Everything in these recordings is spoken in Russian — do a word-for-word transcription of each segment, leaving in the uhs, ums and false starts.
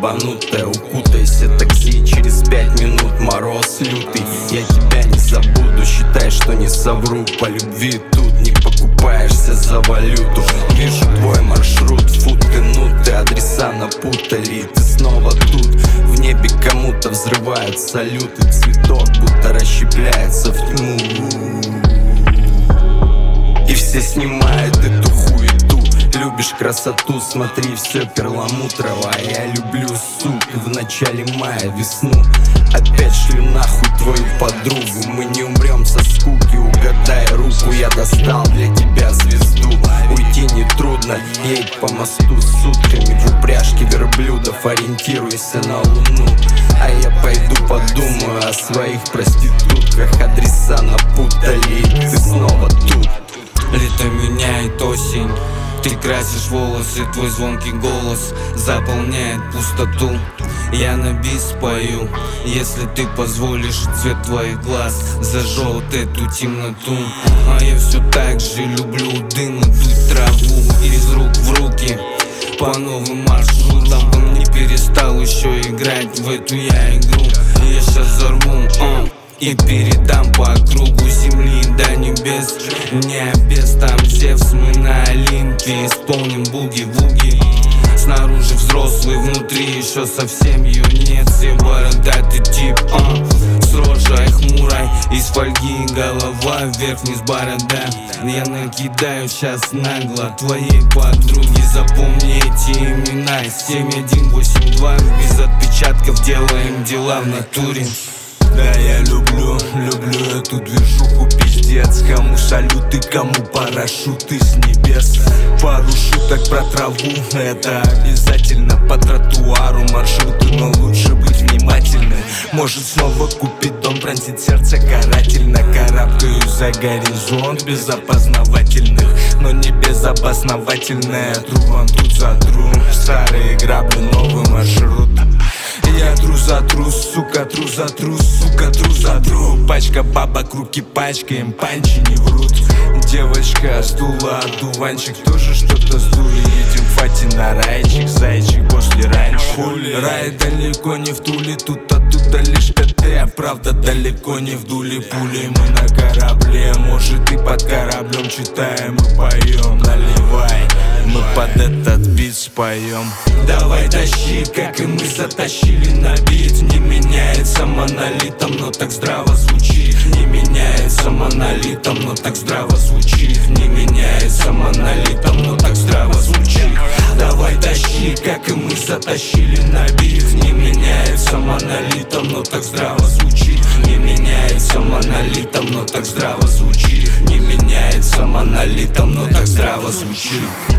ебанутая. Укутайся, такси, через пять минут мороз лютый. Я тебя не забуду, считай, что не совру. По любви тут не покупаешься за валюту. Вижу твой маршрут, фу ты, ну ты, адреса напутали. Ты снова тут, в небе кому-то взрывают салюты. Цветок будто расщепляется в тьму, и все снимают эту хуету. Любишь красоту, смотри, все перламутрово. Я люблю, сука, в начале мая весну. Опять шлю нахуй твою подругу. Мы не умрем со скуки, угадай руку. Я достал для тебя звезду. Уйти нетрудно, едь по мосту сутками в упряжке верблюдов. Ориентируйся на луну, а я пойду подумаю о своих проститутках. Адреса напутали, и ты снова тут. Лето меняет осень, ты красишь волосы, твой звонкий голос заполняет пустоту. Я на бис пою, если ты позволишь, цвет твоих глаз зажжет эту темноту. А я все так же люблю дым и дуть траву из рук в руки по новым маршрутам. Он не перестал еще играть в эту я игру. Я сейчас взорву uh, и передам по кругу земли до небес. Не без там Зевс, мы на Олимпе исполним буги-вуги. Снаружи взрослый, внутри еще совсем ее нет. Все бородатый тип, а с рожей хмурой, из фольги голова вверх-вниз борода. Я накидаю сейчас нагло твоей подруги. Запомни эти имена: семь один восемь два. Без отпечатков делаем дела в натуре. Да, я люблю, люблю эту движуху, пиздец. Кому салюты, кому парашюты с небес. Пару шуток про траву, это обязательно. По тротуару маршруты, но лучше быть внимательным. Может снова купить дом, пронзит сердце карательно. Карабкаюсь за горизонт без опознавательных, но не безопосновательная. Тру вам тут за тру, старые грабли, новый маршрут. Я тру за тру, сука, тру за тру, сука, тру за тру. Пачка бабок, руки пачкаем, панчи не врут. Девочка сдула одуванчик, тоже что-то сдули. Едем в Фати на райчик, зайчик после раньше. Рай далеко не в Туле, тут оттуда лишь ТТ. Правда далеко не в дуле пули. Мы на корабле, может и под кораблем читаем и поем. Наливай, мы под этот бит споем. Давай тащи, как и мы затащили на бит. Не меняется монолитом, но так здраво звучит. Не меняется монолитом, но так здраво звучит. Не меняется монолитом, но так здраво звучит. Давай тащи, как и мы затащили на бит. Не меняется монолитом, но так здраво звучит. Не меняется монолитом, но так здраво звучит. Не меняется монолитом, но так здраво звучит.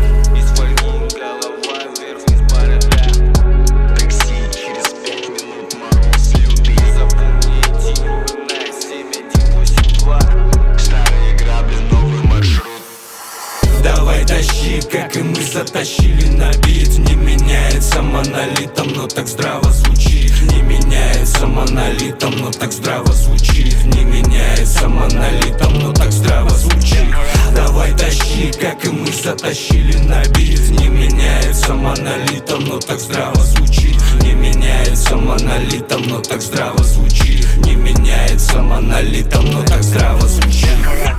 Давай тащи, как и мы затащили на бит. Не меняется монолитом, но так здраво звучит. Не меняется монолитом, но так здраво звучит. Не меняется монолитом, но так здраво звучит. Давай тащи, как и мы затащили на бит. Не меняется монолитом, но так здраво звучит. Не меняется монолитом, но так здраво звучит. Не меняется монолитом, но так здраво звучит.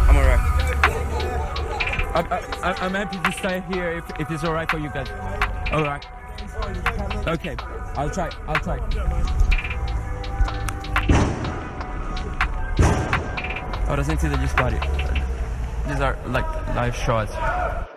I'm, I, I'm happy to stay here if, if it's alright for you guys. Alright. Okay, I'll try, I'll try. Ahora senti degli spari. These are like live shots.